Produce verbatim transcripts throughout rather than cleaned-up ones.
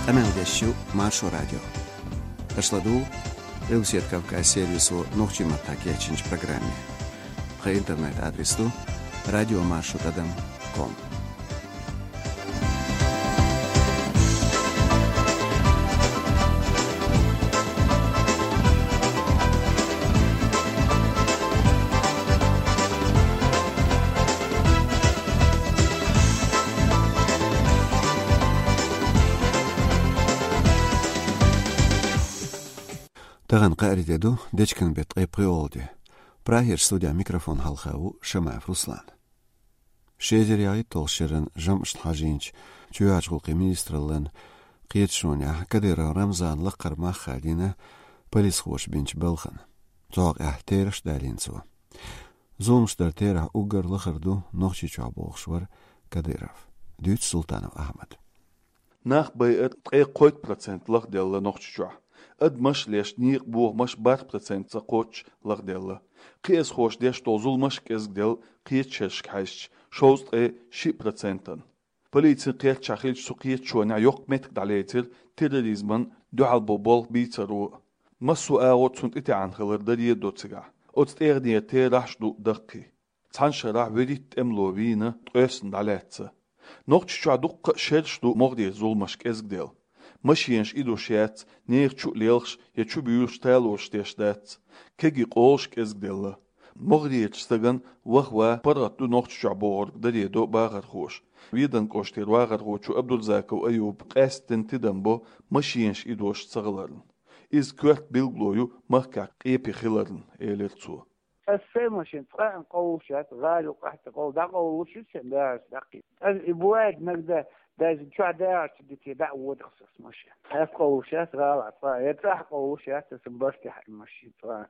Каналдешью Маршо радио. Ашладу Элсиет Кавказ сервису Нохчи Матаки Ачинч программе. Ха интернет адресу радио маршо точка ком. تغن قاري دو ديشكن بيت قيبقي أولدي براهير ستوديا ميكروفون هالخاو شماف رسلان شيجرياي تولشرن جمش الحاجينش تيواج غلقي مينسترلن قيت شونيا كدير رمزان لقر ما خالينا بليس خوش بينش بلخن توق احتيرش دالين سوا زومش در تيره اوگر لخردو نوخشي چابوغشور كديرف ديوت سلطانو أحمد ناخ بيت قي قويت برسنت لخ ديال نوخشي چوا اد مش ليش نيق بوغ مش بار برسنت سقوش لغ ديال قيس خوش ديش توزول مش كيز ديال قيت شش كايش شوز قي شي برسنتن بليتين قيت شاخيل سقيت شونا يوق متك داليتر تيروريزمن دوال بوبول بيترو مسو اغوت سنت اتي عن خلر داريه دوتسغا اوت اغنيه تي راش دو دقي تان شرع وريت املوبينا قيسن دالاتس نوقت شو دق شرش دو مغدي زول مش كيز ديال ماشينش إدو شات نير شو ليلش يشو بيوش تالوش تيشتات كجي قوش كإزدلا مغري يتستغن وهو برات دو نوخش شعبور دري دو باغر خوش ويدن كوشتير واغر خوشو عبد الزاك وأيوب قاستن تدنبو ماشينش إدوش تغلرن إز كورت بيلغلويو مخكا قيبي خلرن إيليرتسو السيموشين تقاعن قوشات غالو قحت قول دا قوشي سنداس دقي الإبواد مقدا داز شو داعش دتي دعوة خصص ماشي هاف قوشات غالط فيتراح قوشات تسبرت حق ماشي فا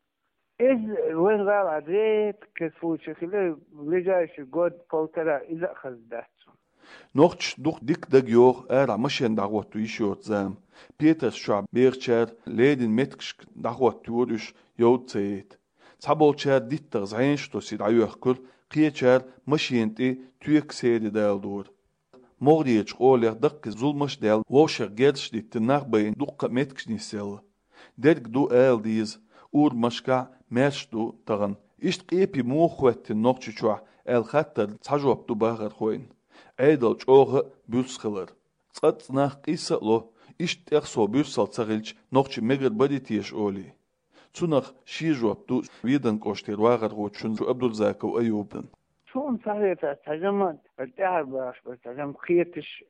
إذ وين غالط ريت كسفوش خلي رجاش جود فوترا إذا خزداتهم نوختش دوخ ديك دقيوغ أرع ماشين دعوة يشوت زام بيتر شعب بيرشار ليدن متكش دعوة تورش يود سيد صابول شار ديتر زعينش توسيد عيوه كل قيتشار ماشين تي تيك سيد دال دور مغريج قولير دق زولمش ديال ووشر جيرش دي تناغ بين دوق متكش نيسيل ديرك دو آل ديز اور مشكع ماشش دو تغن إشت قيبي مو خوات النوغش شوع آل خطر تحجوب دو باغر خوين عيدل جوغ بيوس خلر تقط ناغ قيسا لو إشت اخسو بيوسال تغلج نوغش مغر بدي تيش أولي توناغ شيجوب دو ويدن كوشتير واغر خوشن جو عبد الزاك وأيوبن شون صحيح تجمع التعب باش بس تجمع خيرتش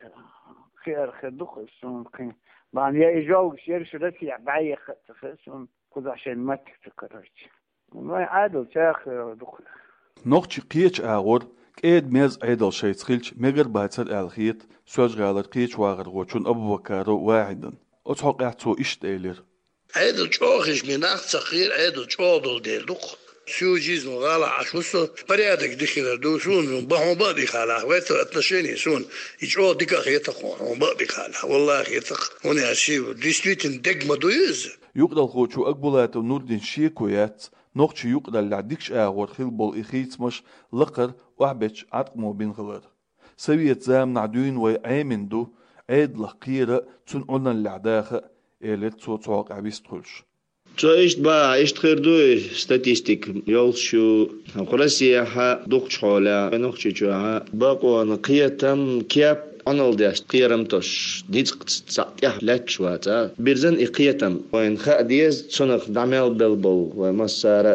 خير خدوخ شون قين بعد يا إجاو شير شرتي بعيا خشون كذا عشان ما تفكرش ما عادل شاخ دوخ نوختش قيتش أغور كيد ميز عيدل شيء تخيلش مغر باتر الخيط سوج غالر قيتش واغر غوشون أبو بكارو واحدا أتحق اعتو إشت إيلير عيدل شوخش من أخت صغير عيدل شوضل ديل دوخ سوجيز نغالا عشوسو بريادك ديكنا دوسون بهم بادي خالا ويتو اتنشيني سون يجو ديكا خيتا خون بادي خالا والله خيتا هوني هشيو ديستويتن دق مدويز يقدر خوشو أقبلات ونوردين شيكويات نوختش يقدر لعديكش آغور خلبول إخيت مش لقر وعبتش عطمو بين غلر سويت زام نعدوين ويعامن دو عيد لقيرة تون قلنا اللعداخة إيلت سو توق عبيست خلش Çoğuş ba iştkhirdu statistik yol şu Rusya ha dokçola nokçuğa baqon qiyatam kiyap anıldı qiyaram toş diç ya lachwata birzen iqiyatam وين khadiyaz sonuq damel belbol ve masara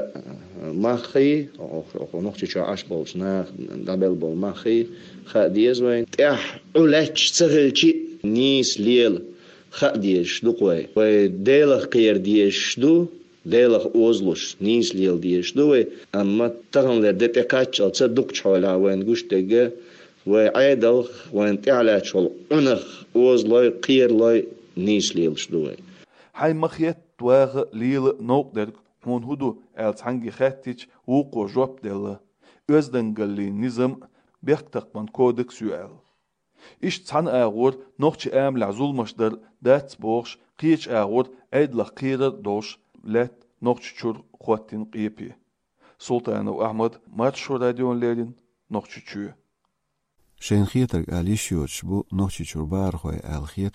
maxi nokçuğa aş bolsuna dabel bol maxi khadiyaz وين tah ulach tsagilchi nis leel خديش دوقوي وديلخ قير ديش دو ديلخ اوزلوش نيس ليل ديش دو اما تغن لدت كاتشل تصدق حولا وين غشتغ وعيدل وين تعلى شل انخ اوزلوي قير لوي نيس ليل دو هاي مخيت واغ ليل نوقدر هون هدو التانجي خاتيج وقو جوب دل özdengalli nizam بيختق من كودك سؤال إيش تان أغور نوختش أم لعزول مشدر دات بوش قيش أغور عيد لقيرة دوش لات نوختش شور خواتين قيبي سلطان وأحمد مارشو راديون ليلين نوختش شو شين خيتر قاليشيوتش بو نوختش شور بار خوي الخيت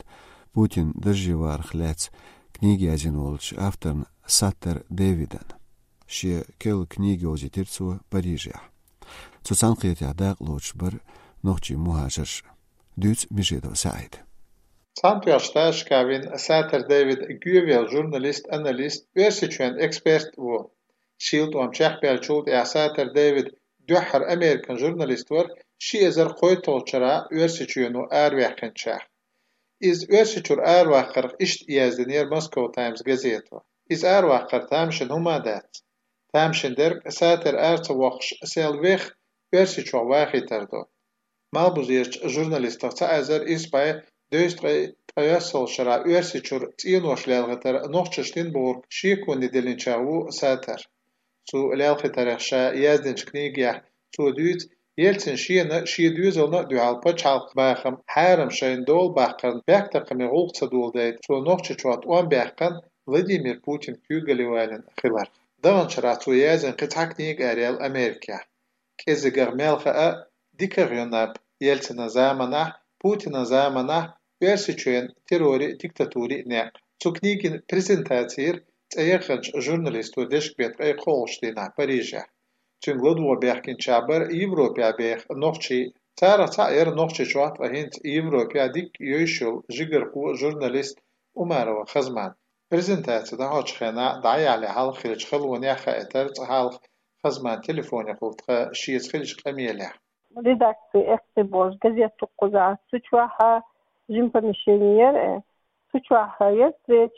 Путин доживар хляц книги один волч авторн Саттер Дэвиден. Ши кел книги озитирцу Парижа. Цуцан қиет ядақ лоч бір нохчи мухажырш. Дюц мижедо саид. Santu yaştaş kavin Satter David Güvel journalist analist versiçuen expert bu. Shield om çahbel çult ya Satter David duhar Amerikan journalist var. Şi ezer qoy tolçara versiçuenu erwaqin çah. Iz versiçur erwaqir işt yazdinir Moscow Times gazeto. Iz erwaqir tamşin humadat. Tamşin der Satter erta waqş selvih versiçu waqitardo. Malbuzirch journalist ta ezer isbay Döstre Tayasol Shara Versichur Tinosh Lelgeter Nochchestinburg Shikun Delinchawu Sater. Su Lelgeter Sha Yazdinch Knigya Su Düt Yeltsin Shina Shidüzelna Dualpa Chalk Bacham Haram Shain Dol Bachkan Bergtaqami Gulqsa Duldait Su Nochchechwat Wan Bachkan Vladimir Putin Kügeliwalen Khilar. Dagan Shara Su Yazin Qit'a Knig Ariel Amerika. Kezigar Melkha Dikaryonab Yeltsina Zamanah Putina Zamanah Versiçuen terori diktaturi ne. Su knigin prezentatsir tsayakhanch journalist ve deşkbet ay qolştina Parija. Tünglodwa berkin chaber Evropa beh noqchi tsara tsayr noqchi chwat ve hint Evropa dik yoyshul jigerqu journalist Umarova khazman. Prezentatsiyada hochxana dayali hal khilch khilwani khaetar hal khazman telefoni qultqa shiz khilch qamiyala. Редакции Эксибош, газету Куза, Сучваха, Жимпомещеньер, Сучваха, есть встреч,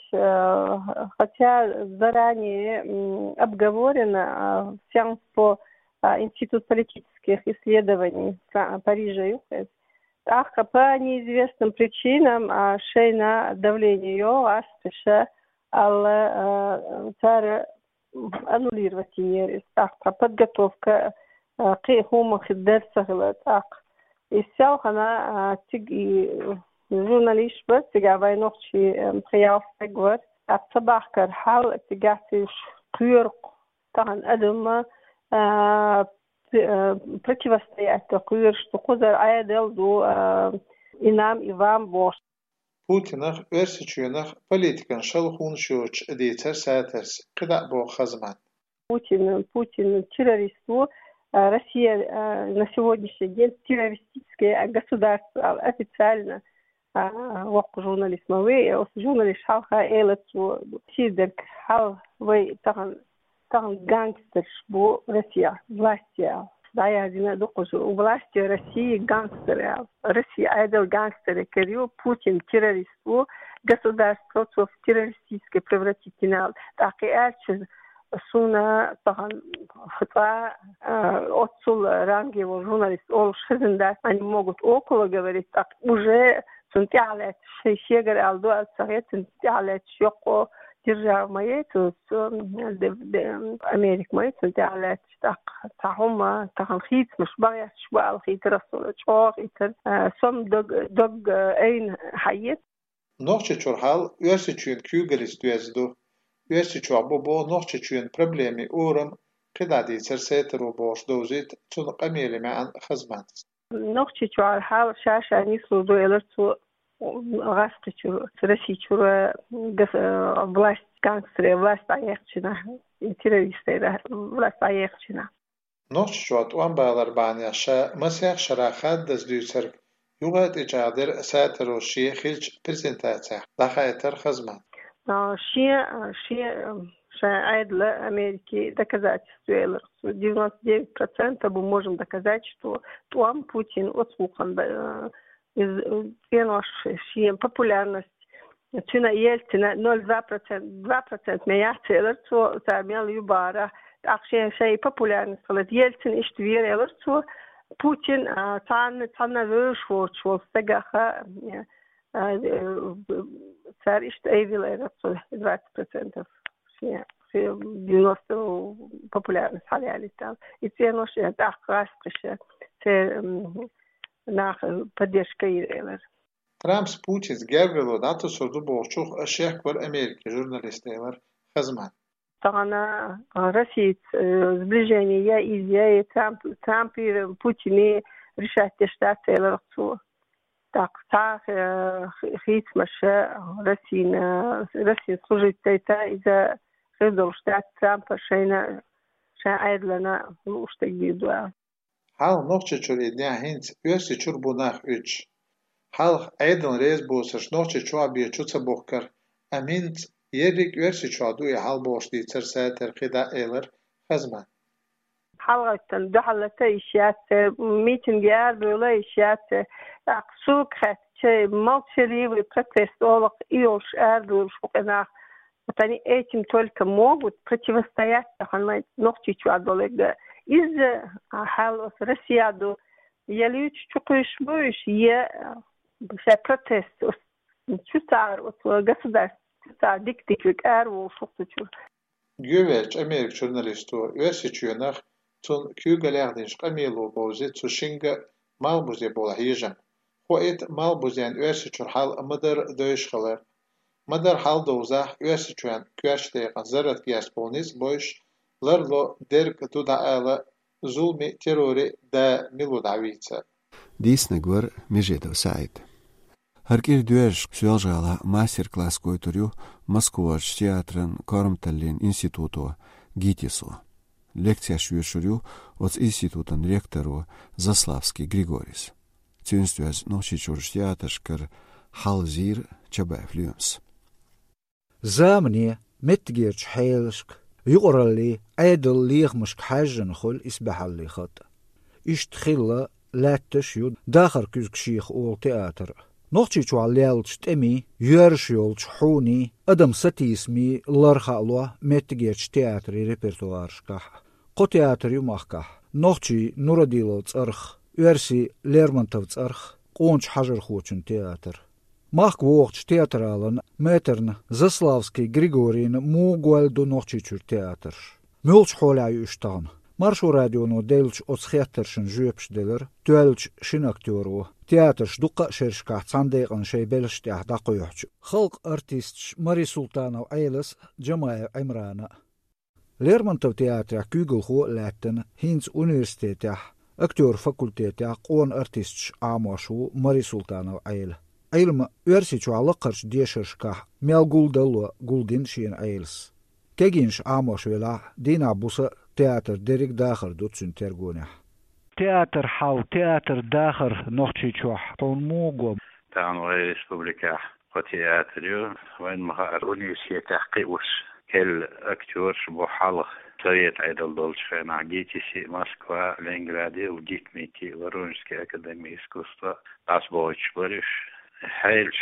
хотя заранее обговорено сеанс по Институт политических исследований Парижа ЮХЭС. Ах, по неизвестным причинам шейна давление ее, астыша, ал царь аннулировать ее. Ах, подготовка قيهم خدار سهلة أق الساو خنا تيجي جورناليش بس تيجي باي نقطة خياف تجور الصباح كرحال تيجي قيرق طبعا أدم противостоять قير что قدر عادل دو إنام إيفان بوش Putin'ach versiçuenach politikan şalxun şoç editer saters qida bo xazman. Путин Путин террористу Россия на сегодняшний день террористическое государство официально وقت журналист موي журналист حالها إلتو سيدك حال وي تغن تغن гангстер بو Россия власти دايا دينا دقوش власти России гангстеры Россия айдел гангстеры керю Путин террористу государство в террористическое превратить кинал так и альче Суна طبعا خطأ отцул ранговый журналист ол шизында они могут около говорить так уже сунтиалет шейшегер алду алсагет сунтиалет шоко держав моей то Америк моей сунтиалет так тахума тахан хит مش بايع شبال خيت رسول شوق يتر سم دق دق أين حيت نوچه چورحال یوسی چون کیوگلیس دوزدو Versiçu bu bu noqçuçun problemi urum qidadi sersetru boş dozit tun qameli ma'an khazmat. Noqçuçu hal şaşa nislu elertu gastçu Российчу власть гангстеры власть ayaqçına teröristler власть ayaqçına. Noqçuçu atwan bağlar banyaşa masih şaraxat dazlüser yugat icadir satru şiyxilç prezentasiya daha eter khazmat. شيء شيء شاهد لأمريكا доказательства девяносто девять процентов мы можем доказать, что Туам Путин отслухан из популярность Чина Ельцина ноль целых два процента два процента меня целых что замел юбара акшен шей популярность вот Ельцин ишт верил что Путин цан цан выш вот что стагаха царь ишт эйвил это двадцать процентов девяносто популярность халяли там и те ноши это ахрастыше те на поддержка ирелер Трамп Путин гервело дату сорду болчух ашех бар Америка журналистлер хазман طبعا Россия сближение из Трамп Трамп и Путин решать штаты электро تقطع خيط مشى رسين رسين صجيت تيتا إذا خذوا شتات سامبر شينا شاعر لنا وشتجديد دوا حال نوچه چور إدنيا هنت يوسي چور بوناخ üç حال عيدن ريز بوسش نوچه چوا بيه چوца بوخكر أمينت يريك يوسي چوا دوي حال بوش دي تر ساتر خدا إيلر خزمان حلقة دحلة إشياء ميتين جار بولا إشياء أقصوك خدش مالشري وبرتست أولق إيوش أردو شوكنا مثلا إيتم تولك موج وتبتشفستيات خلنا نقطة شو عدولك إذا حال رسيادو يليوش تقيش بوش يه بشا برتست شو صار وقصدر صار ديك ديك أرو شوكتو شو Güveç Amerik jurnalistu Ösi çüyenach tun kügelerdinş qamilo bozi tsushinga malbuze bola hijan. Xoet malbuzen ösi çur hal madar döyüşxalar. Madar hal dozah ösi çüyen küaşte zarat giyas bolniz boş larlo derk tuda ala zulmi terrori da miludavitsa. Дисне-гвар Межедов сайт. Харкир дуэш сюжала мастер-класс койторю Москвач театрын Кормталлин институту ГИТИСу. Лекция швешурю от институтын ректору Заславский Григорис. Цюнстюаз ночи чурш театршкар Халзир Чабаев Люмс. زامني متجيرش حيلشك يقرالي عيدل ليغ مشك حاجن خل اسبحالي خط اشتخلا لاتش يود داخر كيزك شيخ اول تياتر نوخشي چو عليالش تمي يرش يولش حوني ادم ستيسمي لرخالوا متجيرش تياتري ريبرتوارشكح قو تياتر يمخكح نوخشي نوراديلوتس ارخ يرسي ليرمنتوتس ارخ قونش حجر خوچن تياتر Мах вогч театралан метерн Заславский Григорин мугуэлду нохчичур театр. Мулч холяю иштан. Маршу радиону делч оцхеттершин жөпшделер, туэлч шинактеру. Театрш дуqa шершках цандеған шейбелштях дақойохч. Халк артистш Мари Султанов Айлас Джамаев Аймрана. Лермонтов театрах күгілху ләттін Хинц университетях, актер факультетях қон артистш Амашу Мари Султанов Айл. Ailma versiču alaqarš diešarškah miel guldalo guldin šien ails. Keginš āmoš vēlā dīnā busa teātr derik dākhar ducun tergoneh. Teātr hau teātr dākhar nohčičuah un mūgom. Tānu Respublikā ko teātriju, vain maha universitetah qivus. Kel aktyorš bo halq Совет Айдал Долчфен, Гитиси, Москва, Ленинграде, в Дитмите, Воронежской академии искусства. Тас боич бориш. Heils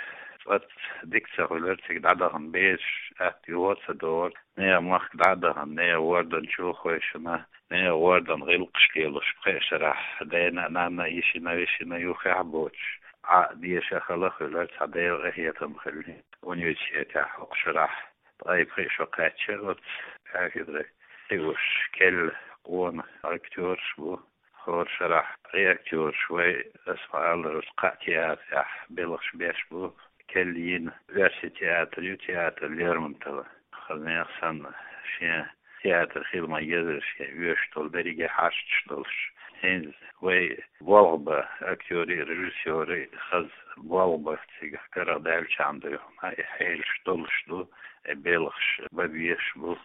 wat dikter hultig dadahan bees at yuotsa door nee mag dadahan nee worden chuhoishna nee worden rilqshkelo shpresera dena nana ishina ishina yuhaboch a die shakhala hulat hadel ehetam khulni universiteta hoqshra طيب خيشوقاتش wat هكذا تقول كل قون اكتور شبو خور شرح رياكتور شوي اسفال رسقة تياتر بلغش بيشبو كلين versi تياتر يو تياتر ليرمنتوا خلني أحسن شيء تياتر خيل ما يدرش يشتغل بريجي حاشتشتغلش هين وي والبا أكتوري رجسيوري خز والبا تيجي كرا دالش عنده ما يحيلش تولش دو بلغش ببيشبو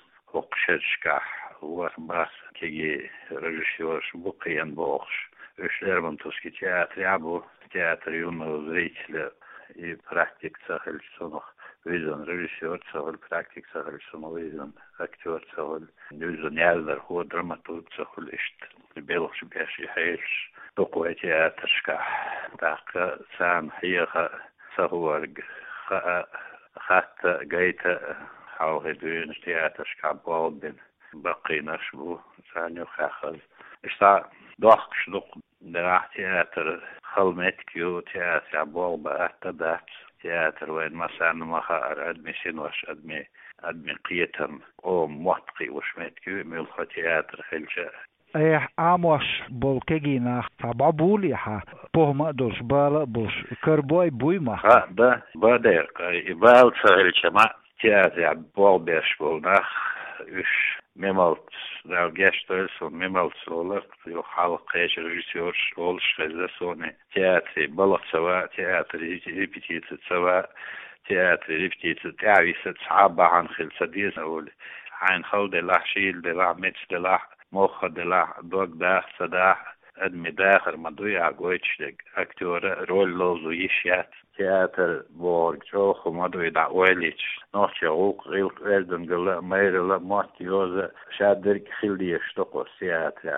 وقشتشكح وباس كي رجسيور بقيان بوخش اشلرمن توسكي تياتر يعبو تياتر يوم زريتل и практик сахал сонох визон режиссер сахал практик сахал сонох визон актер сахал визон яздар хо драматург сахал ишт белш бяши хайш тоқой театршка так сам хиха сахуарг хат гайта хау хедуин театршка болден бақина шбу саню хахал иста дох шдук درح تياتر خلمت كيو تياتر بولبا أتدات تياتر وين مثلا ما خار أدمي سنوش أدمي أدمي قيتم أو موتقي وشمت كيو ملخ تياتر خلجة ايه عاموش بولكينا تبابولي ها بوما دوش بالا بوش كربوي بويما ها با با دير قاي بال سهل شما تياتر بول بيش بولناخ وش مملت داو جاشتول سون مملت سولر يو حلقة قيش رجسيور شولش خزة سوني تياتري بلغ سواء تياتري ريبتيت سواء تياتري ريبتيت تعويسة صعبة عن خل سديس أول عين خل دلاح شيل دلاح متش دلاح مخ دلاح دوق داخ صداح أدمي داخل مدوية عقويتش دك أكتورة رول لوزو يشيات تياتر بورج جوخ ومدوية دعواليش نوش يغوق غيلق إردن قلق ميرلا موتيوزة شادرك خلدي يشتقو سياتر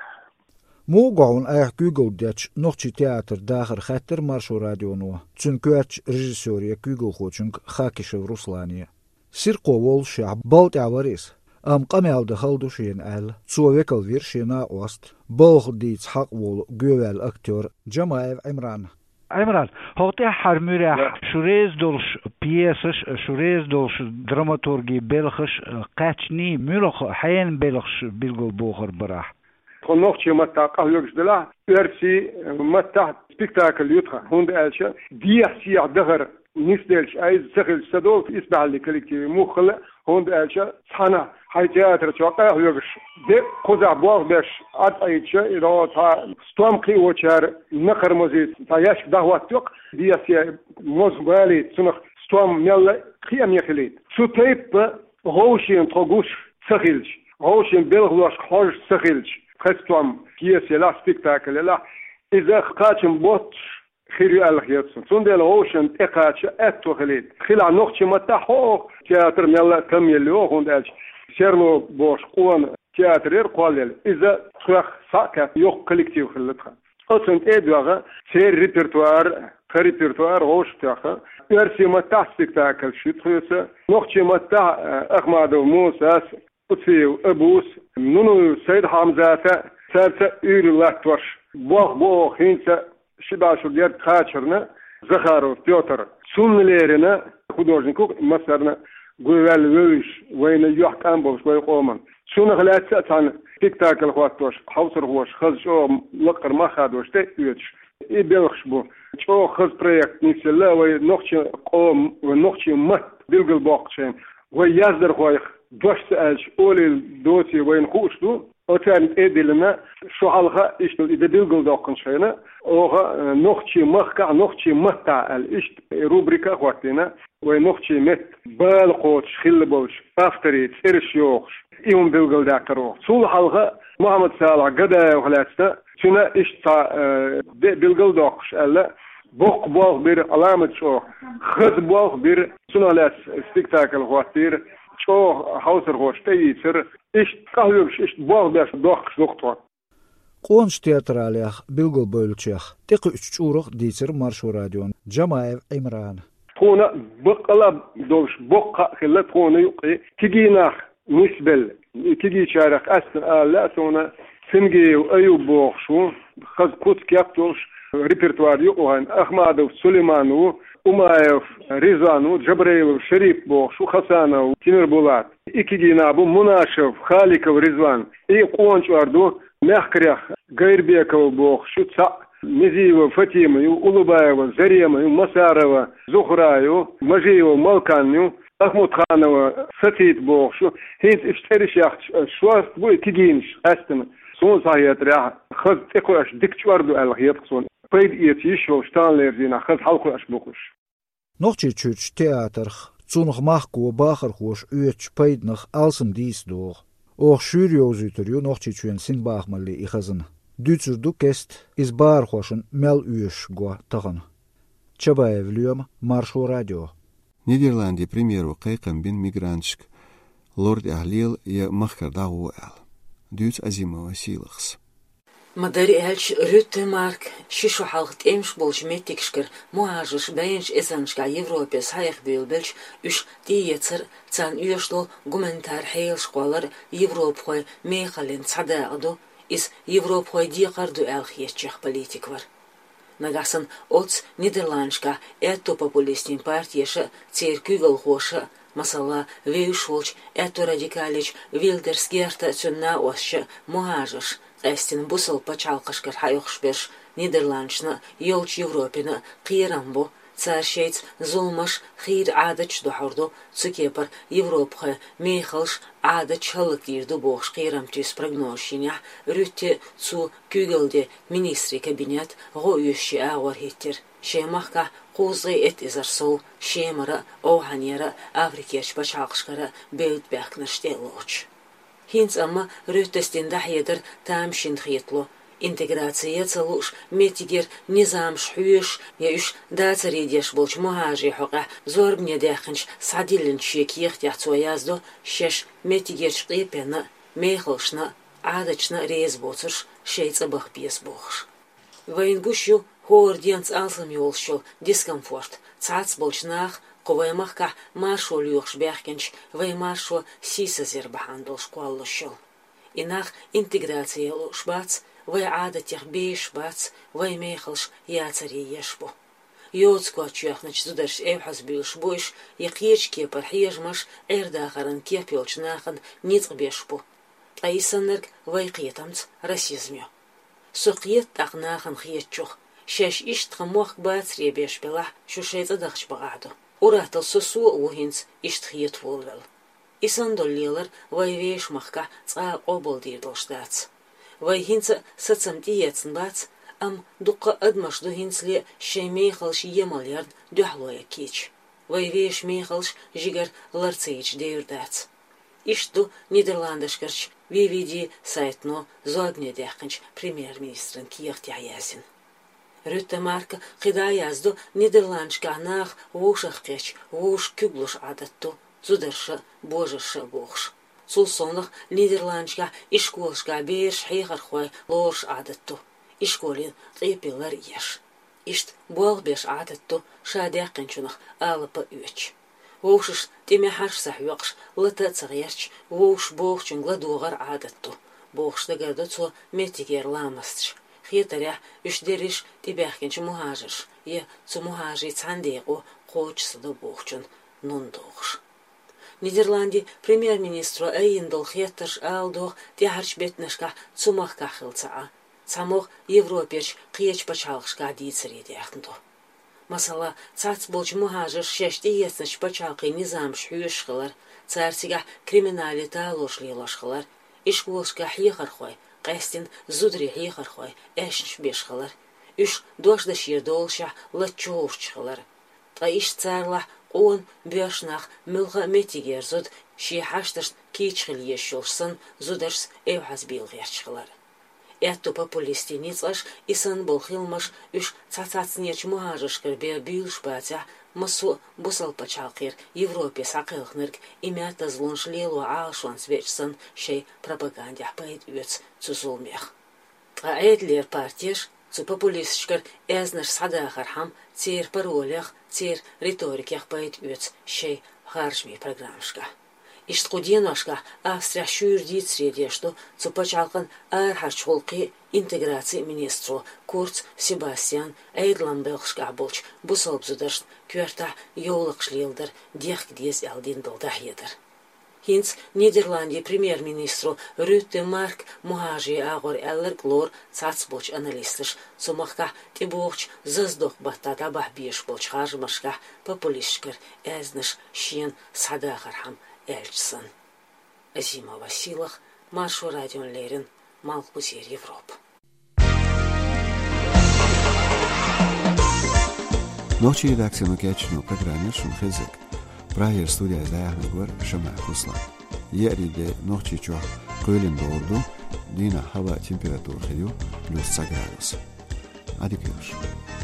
موقعون ايح جوجل داتش نوخشي تياتر داخل خاتر مارشو راديو نوا تنكواتش ريجيسوريا جوجل خوچنك خاكيش روسلانيا سيرقو وول شعب بوت عواريس ام قميال دخلدو شين ال تسوويكل فير شينا اوست بوغ ديتس حق وول جوال اكتور جمايف عمران عمران هوتي حرميرح شوريز دولش بيسش شوريز دولش دراماتورجي بلخش قاتشني ملخ حين بلخش بيلغل بوخر براح خنوخشي متى قهلوكش دلا ارسي متى سبيكتاكل يوتخا هوند الشا ديح سيع دغر نيستلش عايز سخل سدول يسمع لي كليكتيف مخل هوند الشا صحنا هاي تياتر توقع قهلوكش دي قزع بوغ باش اد ايتشا الى تا ستوم كي وچار نخر مزيد تا ياش دهوات توق ديح سيع موزبالي تنخ ستوم ميل قيام يخليت سو تيب غوشين تغوش سخلش غوشين بلغلوش خرج سخلش خستوام بيسي لا سبيكتاكل لا إذا قاتم بوت خيري الله يتصن سندل هوشن تقاتش أتو خليد خلع نقطة متاحو تياتر ميلا كم يليو هندالش سيرلو بوش قوان تياتر يرقواليل إذا تخلق ساكا يوق كوليكتيف خلتها أصلا إيدواغا سير ريبرتوار كريبرتوار هوش تاخا يرسي متاح سبيكتاكل شيطخيسة نقطة متاح أخمادو موساس وتسيو أبوس نونو سيد حمزة سالسة إيري لاكتوش بوغ بوغ هينسة شباشو ديار خاتشرنا زخارو بيوتر سون ليرنا خدوجنكو مصرنا قوال ويش وين يحك أنبوش ويقومن سون غلات ساتان تيك تاك الخواتوش حوصر هوش خز شو لقر ما خادوش تيكتوش إي بيلخش بو شو خز بريكت نيسلا ونوخشي قوم ونوخشي مت بيلقل بوقشين ويازدر خويخ دوش سألش أولي دوسي وين خوشتو وتان إدلنا شو حلقة إشتو إذا بيلقل دوقن شينا أوها نوخشي مخكع نوخشي مهتع الإشت روبريكا خواتينا ونوخشي مت بالقوتش خلبوش أفتريت إرشيوخش إيهم بيلقل داكروخ سول حلقة محمد صالح قدا وخلاتنا شنا إشتا بيلقل دوقش ألا بوق بوغ بير علامة شو خذ بوغ بير سنالاس سبيكتاكل خواتير شو حوصر خوش تيسر إيش قهلوش إيش بوغ باش دوخش دوختوا قونش تياتراليخ بيلغل بولتشيخ تيقو اشتشورخ ديسر مارشو راديون جمايف عمران خونا بقلب دوش بقى خلت خونا يقي تيجيناخ نسبل تيجي شارخ أسن لا سونا سنجي وأيوب بوغ شو خز كوت كيابتوش ريبرتوار يقوهن أحمد سليمان أمايف ريزان جبريل شريف بوخ شو خسانة تيمر بولات إكيدينا أبو مناشف خالك ورزوان إي قونش أردو مخكريخ غير بيك بوخ شو تسع مزيو فتيم أولوبايو زريم مسارو زخرايو مجيو ملكانيو أحمد خانو ستيت بوخ شو هيت اشتريش ياخد شو بوي تيجينش أستن سون صحيح تريح خذ تقوش ديكتش أردو ألغيات خصون بيد إيتيشو شتان ليرزينا خذ حلقو أشبوكش نوخشي تشوش تياترخ تسونخ ماخكو باخر خوش اويتش بيدنخ ألسم ديس دوغ اوخ شوريوزيتريو نوخشي تشوين سين باخمالي إخزن دوتر دو كست إز بار خوشن ميل اويش غوا تغن تشبايف اليوم مارشو راديو نيدرلاندي بريميرو قيقن بين ميغرانشك لورد أهليل ي مخكر داغو أل دوت أزيما وسيلخس مداري هالش ريت مارك شيشو حلقت إمش بولش ميتكشكر مهاجش بينش إسانش كا يوروبيا صحيح بيلبلش إش دي يتسر تسان يشلو غومنتار حيل شقوالر يوروب خوي ميخالين تصداقدو إس يوروب خوي دي قردو ألخ يتشيخ بوليتيكور نغاسن أوتس نيدرلانشكا إتو популистин партияша церкюгл хоша масала вейшолч إتو радикалич вилдерскерта цунна осша мухажаш Эстин бусал пачалқашкар хайохшбеш Нидерландшна, Йолч Европина, Қиерамбо, цар шейц зулмаш хир адыч дохордо цукепар Европа мехалш адыч халык ирду бохш қирамтис прогнозшиня рүтте цу күгелде министри кабинет гоюши ауар хиттер шемахка қозғай эт изарсол шемара оғанера Африкеш бачақшқара бейт бәкнірштелоч. Хинц амма рүттестен дахедер тамшин хитло. Интеграция целуш метигер низам шхуш яуш дацаредеш болч мухажи хоqa зорг недахынч садилин чеких яцояздо шеш метигер шқипена мехлшна адачна рез боцуш шейцабах пес бохш. Вайнгушу хордианц алсам йолшо дискомфорт цац болчнах коваймахка маршо люхш бяхкенч ваймаршо сисазер бахандол школлошо. Инах интеграция лушбац вай адатих бейш бац, вай мехалш яцари ешбо. Йоцко чуяхнач зударш эвхаз билш бойш, яқьечке пархежмаш эрдахаран кепелчнахан ниц бешбо. Айсанерг вай қиетамц расизмё. Соқиет тақнахан хиетчух, шеш иштха мох бац ребеш бела, шушейца дахч багадо. Уратал сосу ухинц ишт хиет волвел. Исандоллилар вай вейш махка цаа обол дирдолштац. Вай хинца сацамтиецн бац, ам дуққа адмаш до хинцле шей мейхалш емалярд дөхлоя кич. Вай вейш мейхалш жигар ларцейч дейрдац. Ишду Нидерландышкарч вивиди сайтно зогнедяхканч премьер-министрын киехтя ясин. Рүтте марка қида язду Нидерландшка нах вушах кеч, вуш күглуш адатту, зударша божаша бохш. Сулсонлық Нидерландшка ишколшка берш хейхархуай лорш адатту. Ишколин қипилар еш. Ишт бол беш адатту шадяқынчунах алыпы үч. Вошш темехаш сахвяқш лыта цағерч вош бохчын гладуғар адатту. Бохшты гадуцу метигер ламастш. Хетаря үшдериш тебяхкенчі мухажырш. Е цу мухажи цандеғу қочсыды бохчын нундоғш. Нидерланди премьер-министру айындыл хеттарш алдоғ тяхарч бетнышка цумах кахылцаа. Цамоқ Европеч қиеч пачалғшка дейціреді яқтынду. Масала, цац болч мухажыр шешті есніш пачалқы низамш хүйішқылар, царсига криминали талошлилашқылар, ишколшка хейхархой, қайстин зудри хейхархой, әшінш бешқылар, үш дошда шердолша лачоушчқылар. Та иш царла он бешнах мылға метигер зуд шейхашташ кейчқыл ешшолшсын зударс эвхаз билғерчқылар. Эту популисти ницаш исан болхилмаш үш цацацнеч мухажышкар бе билш батя масу бусал пачалқир Европе сақылғнырг имята злоншлелу алшуан свечсан шей пропагандя пайд үц цузулмех. А эдлер партияш цу популистшкар эзнаш садахархам цер паролях цер риторикях пайд үц шей харшми программшка. Иштқуденашка Австрия шүрдит средешто цу пачалқын архарчолқи интеграции министру Курц Себастьян Эйдламбелшка болч бусалбзударш кверта йолықшлилдер дехкдез алдин долдахедер. Хинц Нидерланди премьер-министру Рютте Марк мухажи агор эллер глор цац болч аналистыш цумахка тибохч заздох баттата бахбиш болч харжмашка популистшкар эзнаш шин садахархам Эльчсон. Азима Василах, Маршу Радион Лерин, Малкусер Европа. Ночи редакцияны кечну программе шумхезек. Прайер студия заяхны гвар Шамаев Руслан. Ериде ночи чуа көлін доорду, дина хава температура хилю плюс градус. Адикюш.